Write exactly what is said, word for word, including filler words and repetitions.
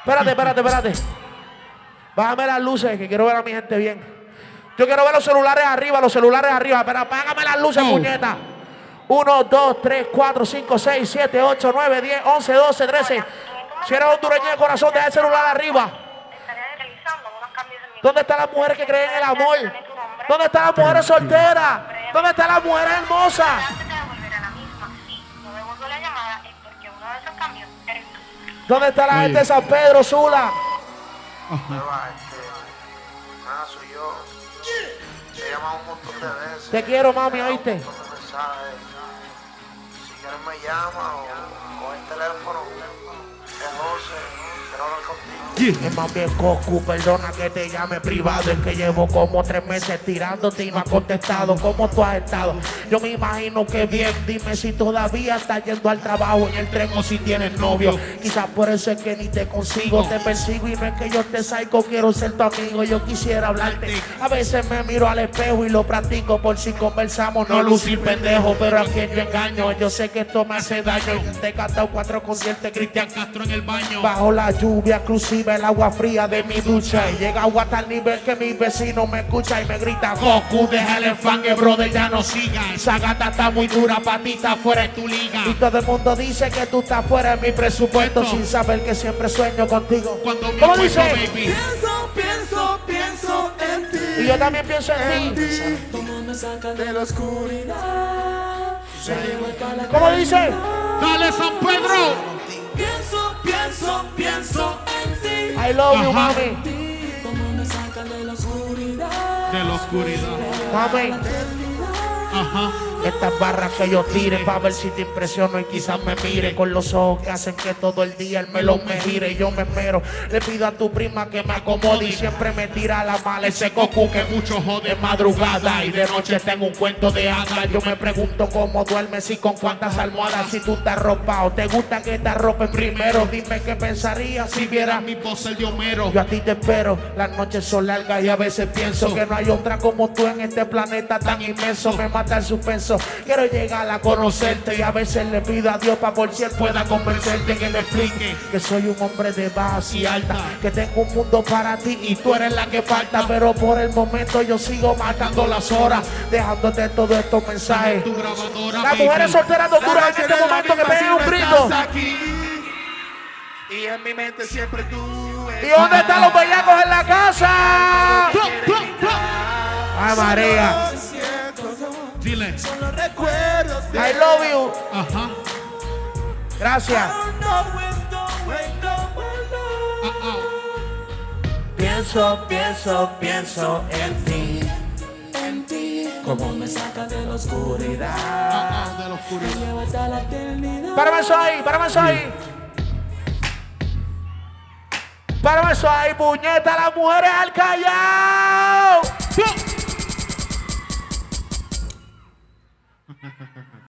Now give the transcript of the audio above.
Espérate, espérate, espérate. Bájame las luces, que quiero ver a mi gente bien. Yo quiero ver los celulares arriba, los celulares arriba. Pero apágame las luces, Oh. puñeta. uno, dos, tres, cuatro, cinco, seis, siete, ocho, nueve, diez, once, doce, trece. Si eres hondureño de corazón, deja el celular arriba. ¿Dónde están las mujeres que creen en el amor? ¿Dónde están las mujeres solteras? ¿Dónde están las mujeres hermosas? ¿Dónde está la gente de San Pedro, Sula? Ah, soy yo. Te he llamado un montón de veces. Te quiero, mami, ¿oíste? Si quieres me llama o con el teléfono. Es José. Quiero hablar contigo. Es más bien Cocu, perdona que te llame privado. Es que llevo como tres meses tirándote y no has contestado. ¿Cómo tú has estado? Yo me imagino que bien. Dime si todavía estás yendo al trabajo en el tren o si tienes novio. Quizás por eso es que ni te consigo. Te persigo y no es que yo te psycho. Quiero ser tu amigo, yo quisiera hablarte. A veces me miro al espejo y lo practico por si conversamos. No lucir pendejo, pero a quien yo engaño. Yo sé que esto me hace daño. Te he cantado cuatro conciertos de Cristian Castro en el baño. Bajo la lluvia, inclusive el agua fría de mi ducha. Y llega agua a tal nivel que mi vecino me escucha y me grita: Goku, déjale el fangue, brother, ya no siga. Esa gata está muy dura, patita, fuera de tu liga. Y todo el mundo dice que tú estás fuera de mi presupuesto, sin saber que siempre sueño contigo. Cuando me ¿Cómo acuesto, dice? baby. Pienso, pienso, pienso en ti. Y yo también pienso en ti. Cómo me saca de la oscuridad. Se lleva hasta la ¿Cómo dice? Dale, San Pedro. Pienso, pienso, pienso en ti. I love you, Ajá. mami. Cómo me saca de la oscuridad. De la oscuridad. Mami. Ajá. Estas barras que yo tire para ver si te impresiono y quizás me mire con los ojos que hacen que todo el día el melón me gire y yo me esmero. Le pido a tu prima que me acomode y siempre me tira la mala ese cocu que mucho jode madrugada y de noche tengo un cuento de hadas. Yo me pregunto cómo duermes y con cuántas almohadas, si tú estás arropado. ¿Te gusta que te arropen primero? Dime qué pensarías si vieras Mi voz el de Homero. yo a ti te espero, las noches son largas y a veces pienso que no hay otra como tú en este planeta tan inmenso. Me mata el suspenso, quiero llegar a conocerte y a veces le pido a Dios para por si él pueda convencerte, que me explique que soy un hombre de base y alta, que tengo un mundo para ti y tú eres la que falta. Pero por el momento yo sigo matando las horas, dejándote todos estos mensajes. Tu grabadora, Las baby. mujeres solteras de Honduras en este momento que peguen un grito. Y en mi mente siempre tú. ¿Y dónde están los bellacos en la casa? Plop, plop, plop. Ay, María. Dile. Los recuerdos de I love you. Ajá. Gracias. Ah, ah. Pienso, pienso, pienso en ti. en ti. Cómo me saca de la oscuridad. Ah, ah, de la oscuridad. Me lleva hasta la eternidad. Párame eso ahí, párame eso ahí. Párame eso ahí, puñeta, las mujeres al callar.